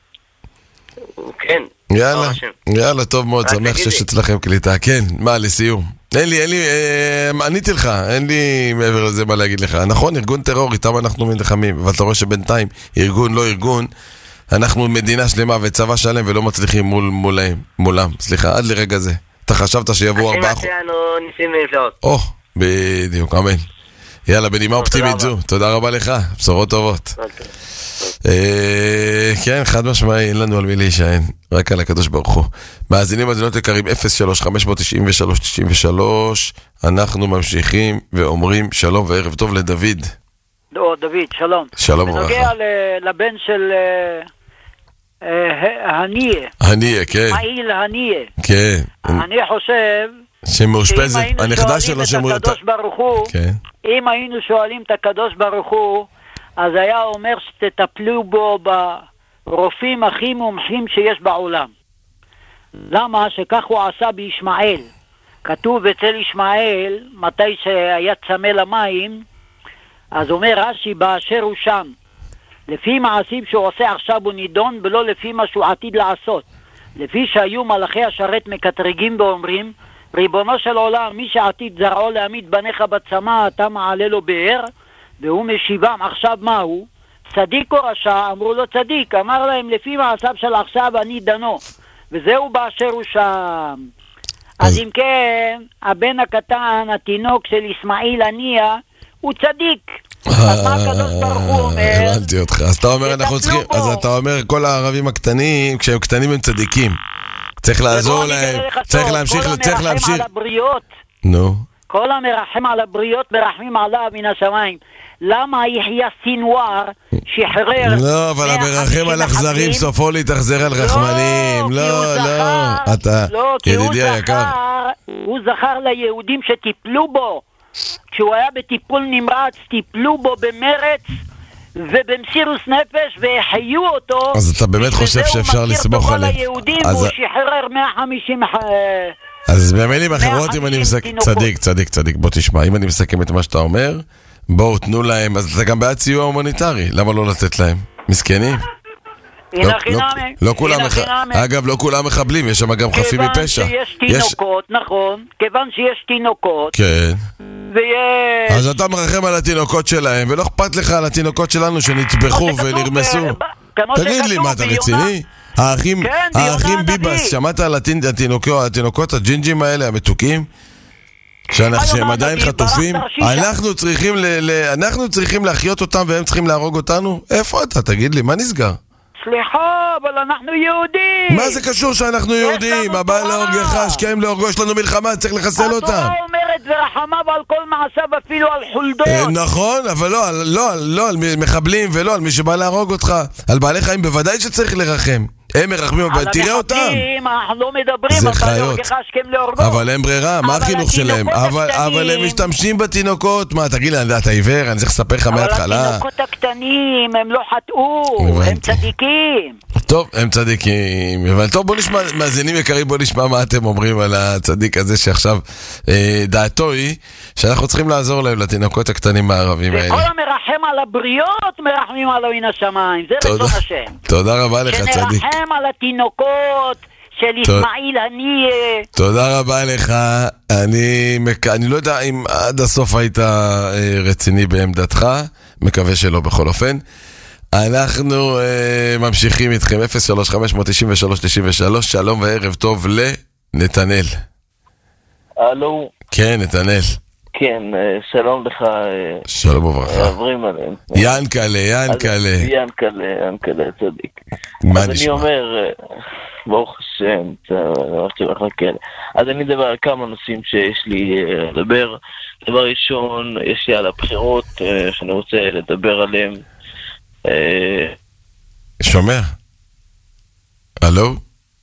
Speaker 6: כן.
Speaker 2: יאללה, טוב מאוד, שמח שיש אצלכם קליטה. כן, מה, לסיום? עניתי לך, אין לי מעבר לזה מה להגיד לך. נכון, ארגון טרור, איתם אנחנו מלחמים, אבל אתה רואה שבינתיים, ארגון לא ארגון, אנחנו מדינה שלמה וצבא שלם ולא מצליחים מולם, סליחה, עד לרגע זה. אתה חשבת שיבואו 4
Speaker 6: חודשים? ניסים ונפלאות.
Speaker 2: בדיוק, אמן. יאללה, בנימה אופטימית זו, תודה רבה לך, בשורות טובות. כן, חד משמעי, אין לנו על מי להישען, רק על הקדוש ברוך הוא. מאזינים מאזינות יקרים 03-593-93, אנחנו ממשיכים ואומרים שלום וערב טוב לדוד.
Speaker 7: דוד, שלום.
Speaker 2: שלום וברכה.
Speaker 7: בנוגע לבן של
Speaker 2: הניה, כן.
Speaker 7: מעיל הניה.
Speaker 2: כן.
Speaker 7: אני חושב
Speaker 2: שמאושפזת, הנכדה שלו
Speaker 7: שמות אותה.
Speaker 2: כן.
Speaker 7: אם היינו שואלים את הקדוש ברוך הוא, אז היה אומר שתטפלו בו ברופאים הכי מומחים שיש בעולם. למה? שכך הוא עשה בישמעאל. כתוב אצל ישמעאל, מתי שהיה צמא למים, אז אומר רש"י באשר הוא שם, לפי מעשים שהוא עושה עכשיו הוא נידון, ולא לפי מה שהוא עתיד לעשות. לפי שהיו מלאכי השרת מקטרגים ואומרים, ריבונו של עולם, מי שעתיד זרעו להעמיד בניך בצמא, אתה מעלה לו באר, והוא משיבם. עכשיו מה הוא? צדיק או רשע? אמרו לו צדיק. אמר להם, לפי מעשיו של עכשיו אני דנו, וזהו באשר הוא שם. אז אם כן, הבן הקטן, התינוק של אסמאעיל הנייה, הוא צדיק. אז מה הקדוש ברוך הוא אומר?
Speaker 2: הבנתי אותך. אז אתה אומר אנחנו צריכים, אז אתה אומר כל הערבים הקטנים, כשהם קטנים הם צדיקים. צריך לעזור להם, צריך להמשיך, צריך להמשיך.
Speaker 7: כל המרחם על הבריות,
Speaker 2: נו.
Speaker 7: כל המרחם על הבריות מרחמים עליו מן השמיים. למה יחיא סינואר שחרר?
Speaker 2: לא, אבל המרחם על אכזרים סופו להתאכזר על רחמנים. לא, לא, אתה ידידי היקר.
Speaker 7: הוא זכר ליהודים שטיפלו בו. כשהוא היה בטיפול נמרץ, טיפלו בו במרץ ובמסירות נפש והחיו אותו.
Speaker 2: אז אתה באמת חושב שאפשר לסמוך עליהם?
Speaker 7: והוא שחרר 150...
Speaker 2: אז במילים אחרות, אם אני מסכם... צדיק, בוא תשמע, אם אני מסכם את מה שאתה אומר, בואו תנו להם, אז אתה גם בעד סיוע הומניטרי, למה לא לתת להם? מסכנים? לא כולם, אגב, לא כולם מחבלים, יש שם גם חפים מפשע.
Speaker 7: כיוון שיש תינוקות, נכון, כיוון שיש תינוקות.
Speaker 2: כן.
Speaker 7: ויש...
Speaker 2: אז אתה מרחם על התינוקות שלהם, ולא אכפת לך על התינוקות שלנו שנטבחו ונרמסו. תגיד לי, מה אתה רציני? האחים ביבס, שמעת על התינוקות הג'ינג'ים האלה, המתוקים? שהם עדיין חטופים? אנחנו צריכים להחיות אותם והם צריכים להרוג אותנו? איפה אתה? תגיד לי, מה נסגר?
Speaker 7: סליחה, אבל אנחנו יהודים.
Speaker 2: מה זה קשור שאנחנו יהודים? הבא להורגך, השכם להורגו, יש לנו מלחמה, צריך לחסל אותם.
Speaker 7: התורה אומרת ורחמיו על כל מעשיו אפילו על חולדות.
Speaker 2: נכון, אבל לא על מחבלים ולא על מי שבא להרוג אותך. על בעלי חיים בוודאי שצריך לרחם. הם מרחמים, אבל תראה אותם.
Speaker 7: אנחנו לא מדברים,
Speaker 2: זה חיות.
Speaker 7: אבל
Speaker 2: אין ברירה, מה החינוך שלהם? אבל הם משתמשים בתינוקות. מה, תגיד לי, אתה עיוור? אני צריך לספר לך מההתחלה.
Speaker 7: אבל התינוקות הקטנים, הם לא חטאו, הם צדיקים.
Speaker 2: טוב, הם צדיקים. אבל טוב, בוא נשמע, מאזינים יקרים, בוא נשמע מה אתם אומרים על הצדיק הזה שעכשיו דעתו היא שאנחנו צריכים לעזור להם, לתינוקות הקטנים מהערבים האלה.
Speaker 7: וכל המרחם על הבריות מרחמים עליו מן השמיים. זה רצון השם.
Speaker 2: תודה רבה לך, צדיק.
Speaker 7: שנרחם על התינוקות של אסמאעיל הנייה.
Speaker 2: תודה רבה לך. אני לא יודע אם עד הסוף היית רציני בעמדתך, מקווה שלא בכל אופן. אנחנו ממשיכים איתכם 03-593-93. שלום וערב טוב לנתנאל.
Speaker 8: הלו.
Speaker 2: כן, נתנאל.
Speaker 8: כן, שלום לך.
Speaker 2: שלום וברכה.
Speaker 8: עברים עליהם.
Speaker 2: ינקלה,
Speaker 8: צדיק.
Speaker 2: מה
Speaker 8: אז
Speaker 2: נשמע?
Speaker 8: אני אומר, ברוך השם, אז אני אדבר על כמה נושאים שיש לי לדבר. דבר ראשון, יש לי על הבחירות שאני רוצה לדבר עליהם. שומע?
Speaker 2: הלו?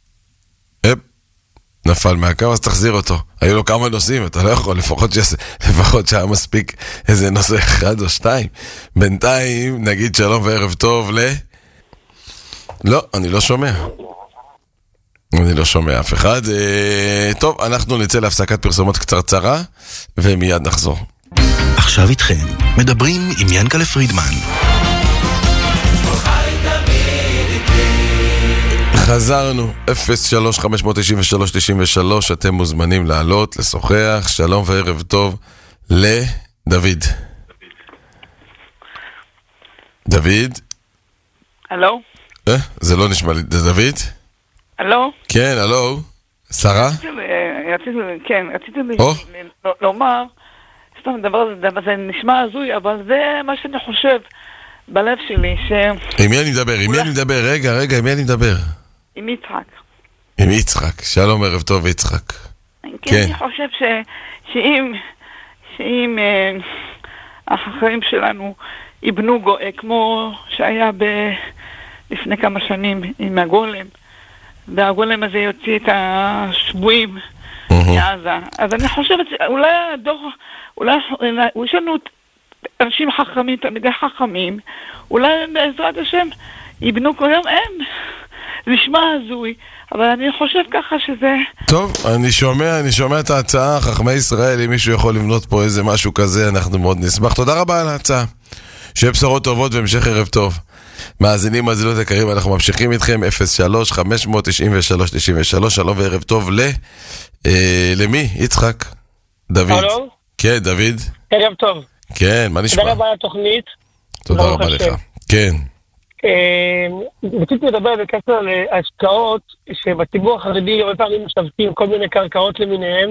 Speaker 2: נפל מהקו, אז תחזיר אותו. היו לו כמה נושאים, אתה לא יכול, לפחות שהיה מספיק איזה נושא אחד או שתיים. בינתיים, נגיד שלום וערב טוב לא, אני לא שומע. אני לא שומע אף אחד. טוב, אנחנו נצא להפסקת פרסומות קצרצרה, ומיד נחזור.
Speaker 1: עכשיו איתכם, מדברים עם ינקלה פרידמן.
Speaker 2: חזרנו, 03-593-93, אתם מוזמנים לעלות, לשוחח. שלום וערב טוב לדוד. דוד?
Speaker 9: הלו?
Speaker 2: זה לא נשמע לי, זה דוד?
Speaker 9: הלו?
Speaker 2: כן, הלו? שרה?
Speaker 9: רציתי לומר, סתם דבר זה נשמע הזוי, אבל זה מה שאני חושב בלב שלי,
Speaker 2: עם מי אני מדבר? רגע, עם מי אני מדבר?
Speaker 9: עם יצחק.
Speaker 2: עם יצחק, שלום ערב טוב יצחק.
Speaker 9: כן, אני חושב שאם החכמים שלנו יבנו גואה, כמו שהיה לפני כמה שנים עם הגולם, והגולם הזה יוציא את השבויים מעזה, אז אני חושבת שאולי יש לנו אנשים חכמים, תלמידי חכמים, אולי בעזרת השם יבנו כל יום זה נשמע הזוי, אבל אני חושב ככה שזה...
Speaker 2: טוב, אני שומע את ההצעה, חכמי ישראל, אם מישהו יכול לבנות פה איזה משהו כזה, אנחנו מאוד נשמח. תודה רבה על ההצעה. שיהיה בשורות טובות והמשך ערב טוב. מאזינים, מאזינות יקרים, אנחנו ממשיכים איתכם, 03-593-93, שלום וערב טוב למי? יצחק? דוד.
Speaker 10: הלו?
Speaker 2: כן, דוד.
Speaker 10: ערב טוב.
Speaker 2: כן, מה נשמע?
Speaker 10: תודה רבה על התוכנית.
Speaker 2: תודה רבה לך. כן.
Speaker 10: רציתי לדבר בקשר להשקעות שבציבור החרדי הרבה פעמים משווקים כל מיני קרקעות למיניהם,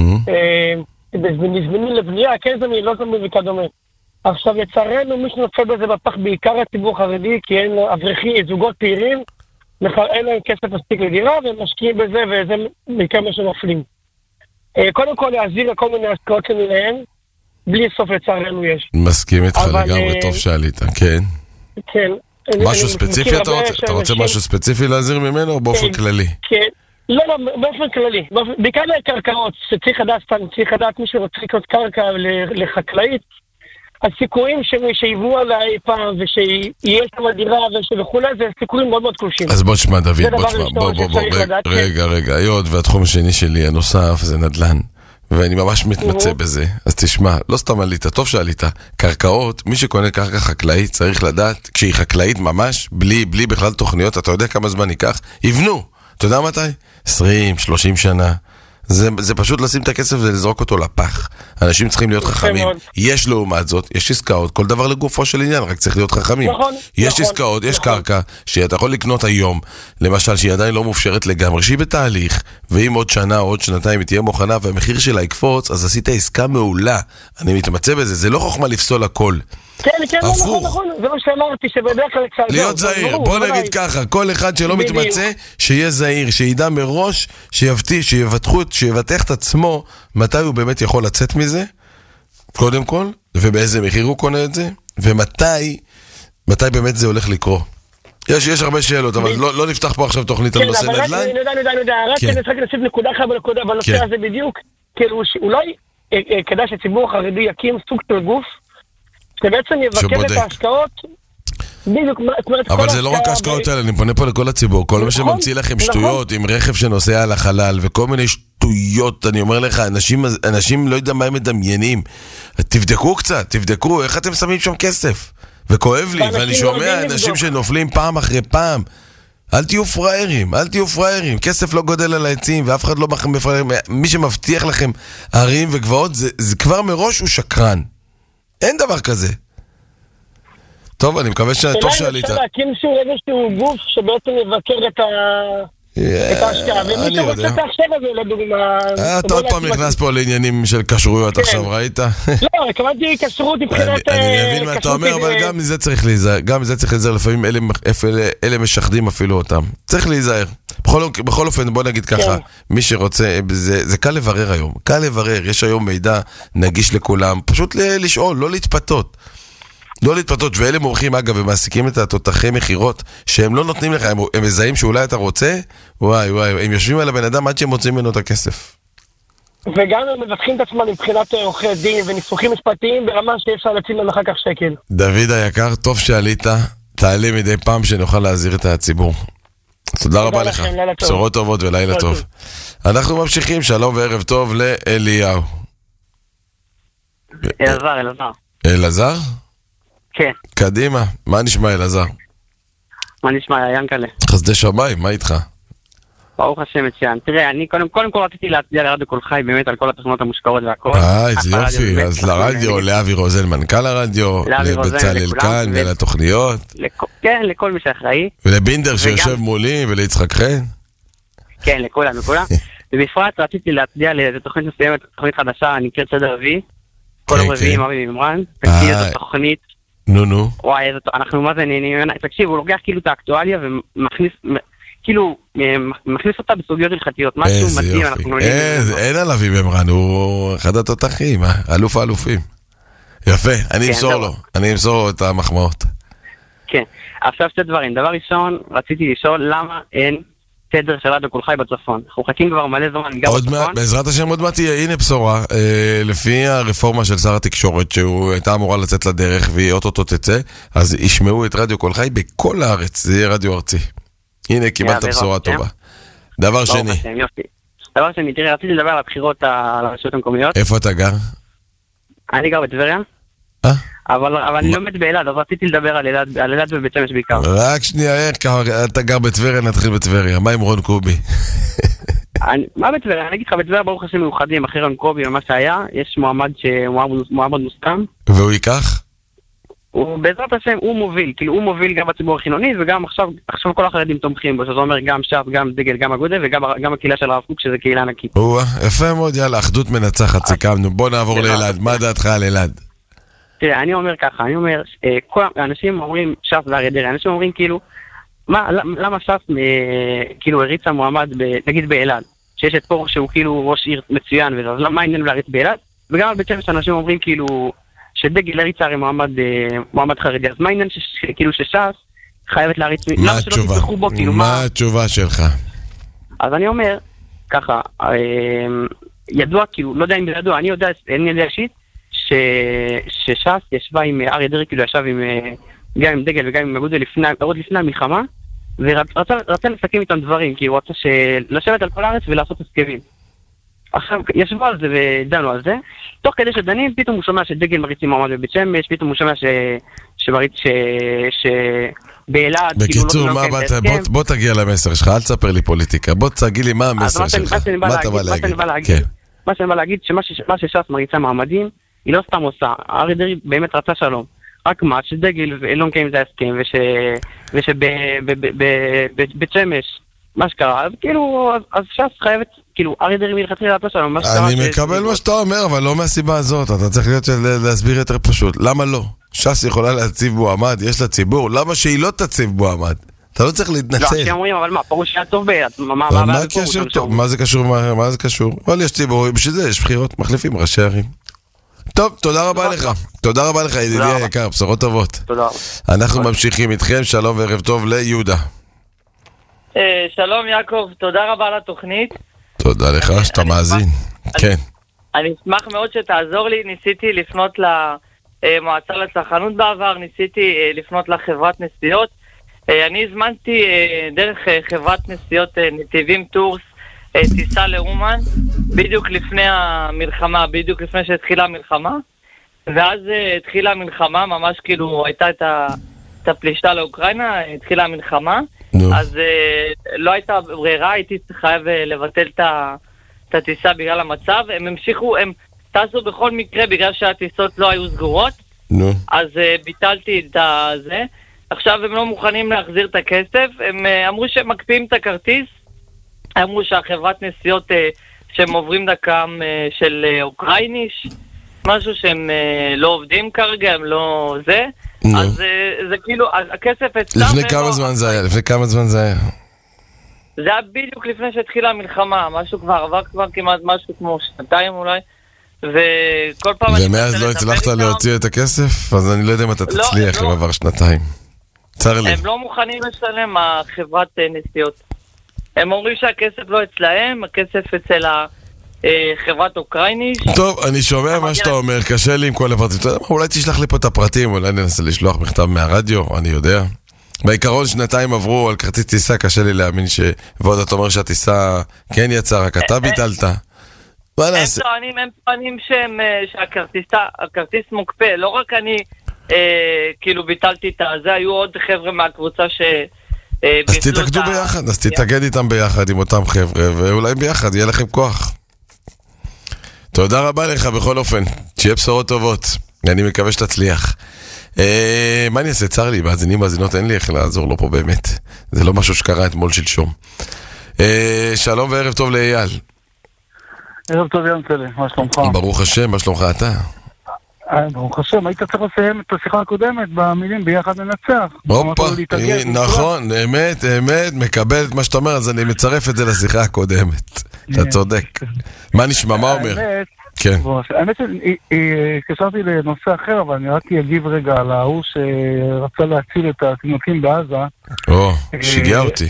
Speaker 10: נזמינים לבנייה, כן זמין, לא זמין וכדומה. עכשיו לצערנו מי שנופל בזה בפח בעיקר הציבור החרדי, כי אין אברכים, זוגות פעילים, אין להם כסף מספיק לדירה והם משקיעים בזה וזה בעיקר מה שנופלים. קודם כל להזהיר לכל מיני השקעות למיניהם, בלי סוף לצערנו יש.
Speaker 2: מסכים איתך לגמרי, טוב שעלית, כן.
Speaker 10: כן.
Speaker 2: משהו ספציפי אתה רוצה? אתה רוצה משהו ספציפי להזהיר ממנו או באופן כללי?
Speaker 10: כן. לא, באופן כללי. בעיקר לקרקעות, שצריך לדעת מי שרוצה לקנות קרקע לחקלאית, הסיכויים שיבנו עליי פעם ושיהיה שם דירה וכולי, זה סיכויים מאוד מאוד קלושים.
Speaker 2: אז בוא תשמע דוד, רגע, היות והתחום השני שלי הנוסף זה נדל"ן. ואני ממש מתמצא בזה. אז תשמע, לא סתם עלית, טוב שעלית. קרקעות, מי שקונה קרקע חקלאית צריך לדעת, כשהיא חקלאית ממש, בלי בכלל תוכניות, אתה יודע כמה זמן ייקח? יבנו. אתה יודע מתי? 20, 30 שנה. זה פשוט לשים את הכסף ולזרוק אותו לפח. אנשים צריכים להיות חכמים. יש לעומת זאת, יש עסקאות, כל דבר לגופו של עניין, רק צריך להיות חכמים. יש עסקאות, יש קרקע שאתה יכול לקנות היום, למשל שהיא עדיין לא מופשרת לגמרי, שהיא בתהליך, ואם עוד שנה או עוד שנתיים היא תהיה מוכנה והמחיר שלה יקפוץ, אז עשית עסקה מעולה. אני מתמצא בזה, זה לא חוכמה לפסול הכל.
Speaker 10: כן, נכון, זה מה שאמרתי, שבדרך כלל
Speaker 2: להיות זהיר, בוא נגיד ככה, כל אחד שלא מתמצא, שיהיה זהיר, שידע מראש, שיבטח את עצמו, מתי הוא באמת יכול לצאת מזה, קודם כל, ובאיזה מחיר הוא קונה את זה, ומתי באמת זה הולך לקרוא. יש הרבה שאלות, אבל לא נפתח פה עכשיו תוכנית על נושא נדל"ן.
Speaker 10: אני יודע, רק נוסיף נקודה אחת בנושא הזה בדיוק, כאילו אולי כדאי שציבור החרדי יקים סוג של גוף, שבעצם יבקר את ההשקעות.
Speaker 2: אבל זה לא רק ההשקעות האלה, אני פונה פה לכל הציבור, כל מה שממציא לכם שטויות עם רכב שנוסע על החלל וכל מיני שטויות, אני אומר לך, אנשים לא יודע מה הם מדמיינים. תבדקו קצת, תבדקו איך אתם שמים שם כסף. וכואב לי, ואני שומע אנשים שנופלים פעם אחרי פעם. אל תהיו פראיירים, כסף לא גודל על העצים ואף אחד לא מפראייר. מי שמבטיח לכם ערים וגבעות, זה כבר מראש הוא שקרן. אין דבר כזה. טוב, אני מקווה שטוב שעלית.
Speaker 10: אפשר להקים שוב איזשהו גוף שבעצם יבקר את ההשקעה. ומי שרוצה את ההשקעה הזה, לדוגמה...
Speaker 2: אתה עוד פעם נכנס פה לעניינים של קשרויות עכשיו, ראית?
Speaker 10: לא, כמובן כשרות מבחינת...
Speaker 2: אני מבין מה אתה אומר, אבל גם מזה צריך להיזהר. לפעמים אלה משחדים אפילו אותם. צריך להיזהר. בכל אופן, בוא נגיד ככה, מי שרוצה, זה קל לברר היום. קל לברר, יש היום מידע נגיש לכולם. פשוט לשאול, לא להתפתות. ואלה מורחים אגב ומעסיקים את התותחי מחירות שהם לא נותנים לך, הם מזהים שאולי אתה רוצה, וואי, הם יושבים על הבן אדם עד שהם מוצאים ממנו את הכסף.
Speaker 10: וגם הם מבטחים את עצמם מבחינת עורכי דין וניסוחים משפטיים ברמה שאפשר להציל להם אחר כך שקל.
Speaker 2: דוד היקר, טוב שעלית, תעלה מדי פעם שנוכל להזהיר את הציבור. תודה רבה לך, בשורות טובות ולילה טוב. אנחנו ממשיכים, שלום וערב טוב לאליהו. אלעזר?
Speaker 11: כן.
Speaker 2: קדימה, מה נשמע אלעזר?
Speaker 11: מה נשמע ינקלה?
Speaker 2: חסדי שמיים, מה איתך?
Speaker 11: ברוך השם מצוין. תראה, אני קודם כל רציתי להצדיע לרדיו קול חי באמת על כל התוכנות המושקעות והכל.
Speaker 2: איזה יופי, אז לרדיו, לאבי רוזן מנכ"ל הרדיו, לבצלאל כאן ולתוכניות.
Speaker 11: כן, לכל מי שאחראי.
Speaker 2: ולבינדר שיושב מולי וליצחק חן.
Speaker 11: כן, לכולם. ובפרט רציתי להצדיע לתוכנית מסוימת, תוכנית חדשה, נקראת סדר וי. כל הרביעי עם אבי ממרן. תקשיב את התוכנית.
Speaker 2: נו.
Speaker 11: וואי, אנחנו מה זה נהנים. תקשיב, הוא לוקח כאילו את האקטואליה ומכניס... כאילו, מכניס אותה בסוגיות הלכתיות, משהו מדהים, אנחנו נולים.
Speaker 2: אין עליו ממרן, הוא אחד התותחים, אלוף האלופים. יפה, אני אמסור לו את המחמאות.
Speaker 11: כן, עכשיו שתי דברים. דבר ראשון, רציתי לשאול למה אין תדר של רדיו קול חי בצפון. אנחנו חכים כבר מלא זמן גם בצפון.
Speaker 2: בעזרת השם עוד מעט תהיה, הנה בשורה, לפי הרפורמה של שר התקשורת, שהוא הייתה אמורה לצאת לדרך והיא אוטוטו תצא, אז ישמעו את רדיו קול חי בכל הארץ, זה יהיה רדיו ארצי. הנה, קיבלת בשורה טובה. דבר שני.
Speaker 11: דבר שני, תראה, רציתי לדבר על הבחירות על הרשויות המקומיות.
Speaker 2: איפה אתה גר?
Speaker 11: אני גר בטבריה. אבל אני לומד באלעד, אז רציתי לדבר על אלעד ובית שמש בעיקר.
Speaker 2: רק שנייה, אתה גר בטבריה, נתחיל בטבריה. מה עם רון קובי?
Speaker 11: מה בטבריה? אני אגיד לך, בטבריה ברוך השם מיוחדים, אחרי רון קובי ומה שהיה, יש מועמד מוסכם.
Speaker 2: והוא ייקח?
Speaker 11: בעזרת השם הוא מוביל, כאילו הוא מוביל גם בציבור החילוני, וגם עכשיו כל החרדים תומכים בו, שזה אומר גם ש"ס, גם דגל, גם אגודה, וגם הקהילה של הרב קוק, שזה קהילה ענקית.
Speaker 2: יפה מאוד, יאללה, אחדות מנצחת, סיכמנו. בוא נעבור לאלעד, מה דעתך על אלעד?
Speaker 11: תראה, אני אומר ככה, כל האנשים אומרים ש"ס ואריה דרעי, אנשים אומרים כאילו, למה ש"ס כאילו הריצה מועמד, נגיד באלעד, שיש את פרוש שהוא כאילו ראש עיר מצוין, אז מה העניין להריץ באלעד? וגם על בית שמש אנשים אומרים כאילו, שדגל הריצה הרי מועמד חרדי, אז מה העניין כאילו שש"ס חייבת להריץ, למה שלא תתבחו בו, כאילו
Speaker 2: מה התשובה שלך?
Speaker 11: אז אני אומר, ככה, ידוע, כאילו, לא יודע אם ידוע, אני יודע אישית, שש"ס ישבה עם אריה דרעי, כאילו ישב גם עם דגל וגם עם אגודה עוד לפני המלחמה, ורצה לסכם איתם דברים, כי הוא רצה לשבת על כל הארץ ולעשות הסכמים. עכשיו, ישבו על זה ודנו על זה, תוך כדי שדנים, פתאום הוא שומע שדגל מריצים מועמד בבית שמש, פתאום הוא שומע שבאלעד...
Speaker 2: בקיצור, בוא תגיע למסר שלך, אל תספר לי פוליטיקה, בוא תגיד לי מה המסר שלך, מה אתה בא להגיד?
Speaker 11: מה שאני בא להגיד, שמה שש"ס מריצה מעמדים, היא לא סתם עושה, אריה דרעי באמת רצה שלום, רק מה, שדגל לא מקיים את ההסכם, ושבבית שמש, מה שקרה, אז כאילו, אז ש"ס חייבת, כאילו, אריה דרעי מלכתחילה רצה שלום,
Speaker 2: אני מקבל מה שאתה אומר, אבל לא מהסיבה הזאת, אתה צריך להסביר יותר פשוט, למה לא? ש"ס יכולה להציב מועמד, יש לה ציבור, למה שהיא לא תציב מועמד? אתה לא צריך להתנצל.
Speaker 11: לא, שאומרים, אבל מה, פרוש היה טוב ביד,
Speaker 2: מה זה קשור? אבל יש ציבור, בשביל זה יש בחירות, מחליפים ראשי ערים. טוב, תודה רבה לך ידידי היקר, בשורות טובות.
Speaker 11: תודה.
Speaker 2: אנחנו ממשיכים איתכם, שלום וערב טוב ליהודה.
Speaker 12: שלום יעקב, תודה רבה על התוכנית.
Speaker 2: תודה לך שאתה מאזין. כן.
Speaker 12: אני אשמח מאוד שתעזור לי, ניסיתי לפנות למועצה לצרכנות בעבר, ניסיתי לפנות לחברת נסיעות. אני הזמנתי דרך חברת נסיעות נתיבים טורס, טיסה לאומן, בדיוק לפני המלחמה, בדיוק לפני שהתחילה המלחמה, ואז התחילה המלחמה, ממש כאילו הייתה את הפלישה לאוקראינה, התחילה המלחמה, אז לא הייתה ברירה, הייתי חייב לבטל את הטיסה בגלל המצב, הם המשיכו, הם טסו בכל מקרה בגלל שהטיסות לא היו סגורות, אז ביטלתי את זה, עכשיו הם לא מוכנים להחזיר את הכסף, הם אמרו שהם מקפיאים את הכרטיס, אמרו שהחברת נסיעות שהם עוברים דקם של אוקראיניש, משהו שהם לא עובדים כרגע, הם לא זה, אז זה כאילו, הכסף אצלם...
Speaker 2: לפני כמה זמן זה היה?
Speaker 12: זה היה בדיוק לפני שהתחילה המלחמה, משהו כבר עבר כבר כמעט משהו כמו 2 אולי, וכל פעם...
Speaker 2: ומאז לא הצלחת להוציא את הכסף? אז אני לא יודע אם אתה תצליח אם עבר 2. צר לי.
Speaker 12: הם לא מוכנים לשלם, החברת נסיעות. הם אומרים שהכסף לא אצלהם, הכסף אצל החברת אוקראינית.
Speaker 2: טוב, אני שומע מה שאתה אומר, קשה לי עם כל הפרטים. אולי תשלח לי פה את הפרטים, אולי ננסה לשלוח מכתב מהרדיו, אני יודע. בעיקרון 2 עברו על כרטיס טיסה, קשה לי להאמין ועוד אתה אומר שהטיסה כן יצא, רק אתה ביטלת. מה נעשה?
Speaker 12: הם טוענים שהכרטיס מוקפא, לא רק אני כאילו ביטלתי את זה, היו עוד חבר'ה מהקבוצה
Speaker 2: אז תתאגדו ביחד, אז תתאגד איתם ביחד עם אותם חבר'ה, ואולי ביחד יהיה לכם כוח. תודה רבה לך בכל אופן, שיהיה בשורות טובות, אני מקווה שתצליח. מה אני אעשה? צר לי, מאזינות אין לי איך לעזור לו פה באמת, זה לא משהו שקרה אתמול שלשום. שלום וערב טוב לאייל.
Speaker 13: ערב טוב ינצלה, מה שלומך?
Speaker 2: ברוך השם, מה שלומך אתה?
Speaker 13: ברוך השם, היית צריך לסיים את השיחה הקודמת במילים ביחד ננצח.
Speaker 2: הופה, נכון, אמת, מקבל את מה שאתה אומר, אז אני מצרף את זה לשיחה הקודמת. אתה צודק. מה נשמע, מה אומר?
Speaker 13: האמת שקשרתי לנושא אחר, אבל אני רק אגיב רגע על ההוא שרצה להציל את התינוקים בעזה.
Speaker 2: שיגע אותי.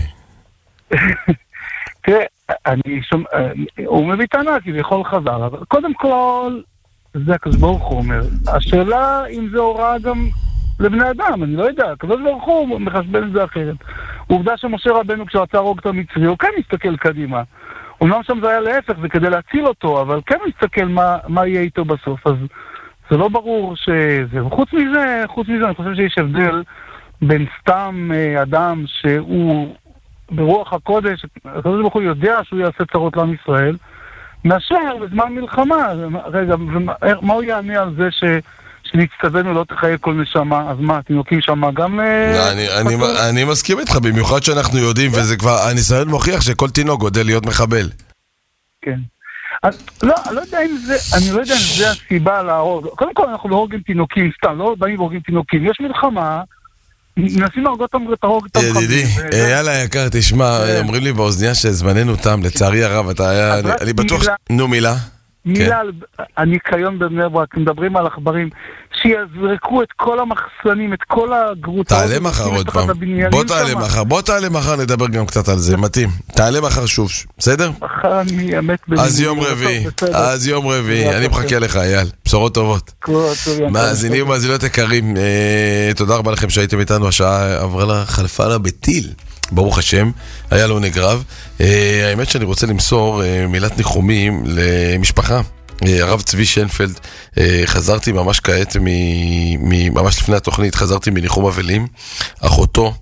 Speaker 13: תראה, הוא מביא טענה כביכול חזר, אבל קודם כל זה הקדוש ברוך הוא אומר. השאלה אם זה הוראה גם לבני אדם, אני לא יודע. הקדוש ברוך הוא מחשבן את זה אחרת. עובדה שמשה רבנו כשרצה להרוג את המצרי, הוא כן מסתכל קדימה. אומנם שם זה היה להפך, זה כדי להציל אותו, אבל כן מסתכל מה יהיה איתו בסוף. אז זה לא ברור שזה. חוץ מזה, אני חושב שיש הבדל בין סתם אדם שהוא ברוח הקודש, הקדוש ברוך הוא יודע שהוא יעשה צרות לעם ישראל, מאשר בזמן מלחמה. רגע, מה הוא יענה על זה שנצטווינו לא תחיה כל נשמה? אז מה, תינוקים שמה גם...
Speaker 2: אני מסכים איתך, במיוחד שאנחנו יודעים, וזה כבר, הניסיון מוכיח שכל תינוק גודל להיות מחבל.
Speaker 13: כן. לא, אני לא יודע אם זה הסיבה להרוג. קודם כל אנחנו לא הורגים תינוקים, סתם, לא באים והורגים תינוקים. יש מלחמה, מנסים להרוג אותם.
Speaker 2: ידידי, יאללה יקר, תשמע, אומרים לי באוזניה שזמננו תם, לצערי הרב, אני בטוח... נו, מילה.
Speaker 13: מילה על הניקיון בבני ברק, מדברים על עכברים, שיזרקו את כל המחסנים, את כל הגרוטות.
Speaker 2: תעלה מחר עוד פעם, בוא תעלה מחר, נדבר גם קצת על זה, מתאים. תעלה מחר שוב, בסדר?
Speaker 13: מחר אני אמת במילים.
Speaker 2: אז יום רביעי, אני מחכה לך, אייל, בשורות טובות. מאזינים ומאזינות יקרים, תודה רבה לכם שהייתם איתנו, השעה עברה לה, חלפה לה בטיל. ברוך השם, היה לו נגרב. האמת שאני רוצה למסור מילת ניחומים למשפחה. הרב צבי שנפלד, חזרתי ממש כעת, ממש לפני התוכנית, חזרתי מניחום אבלים. אחותו,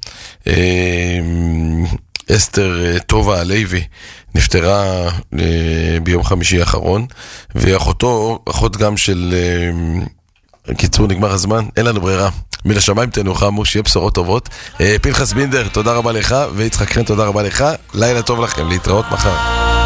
Speaker 2: אסתר טובה הלוי, נפטרה ביום חמישי האחרון, ואחותו, אחות גם של... קיצור, נגמר הזמן, אין לנו ברירה. מן השמיים תנוחמו, שיהיה בשורות טובות. פנחס בינדר, תודה רבה לך, ויצחק חן, תודה רבה לך. לילה טוב לכם, להתראות מחר.